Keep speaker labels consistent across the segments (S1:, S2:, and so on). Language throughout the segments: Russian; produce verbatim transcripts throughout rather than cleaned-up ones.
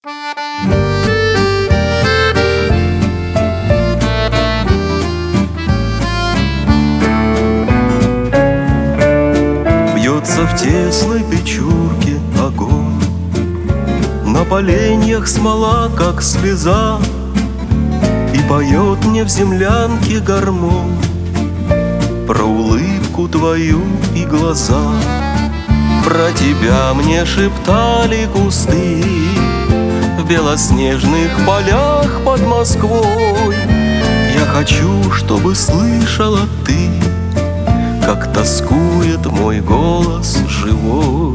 S1: Бьется в тесной печурке огонь, на поленьях смола, как слеза, и поет мне в землянке гармонь про улыбку твою и глаза. Про тебя мне шептали кусты в белоснежных полях под Москвой. Я хочу, чтобы слышала ты, как тоскует мой голос живой.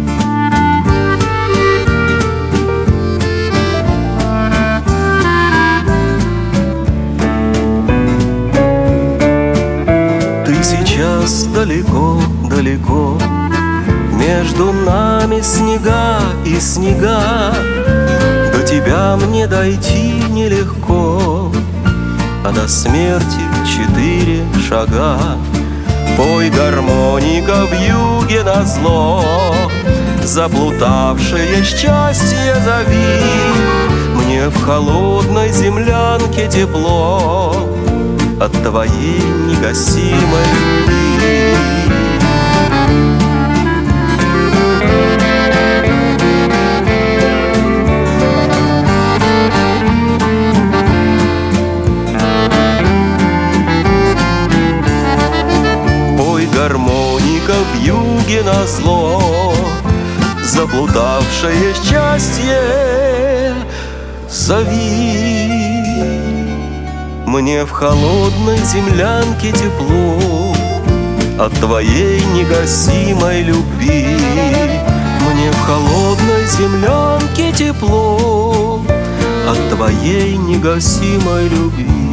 S1: Ты сейчас далеко-далеко, между нами снега и снега. До тебя мне дойти нелегко, а до смерти четыре шага. Пой, гармоника, вьюге назло, заплутавшее счастье зови. Мне в холодной землянке тепло от твоей негасимой любви. Гармоника, вьюге назло, заплутавшее счастье зови. Мне в холодной землянке тепло от твоей негасимой любви. Мне в холодной землянке тепло от твоей негасимой любви.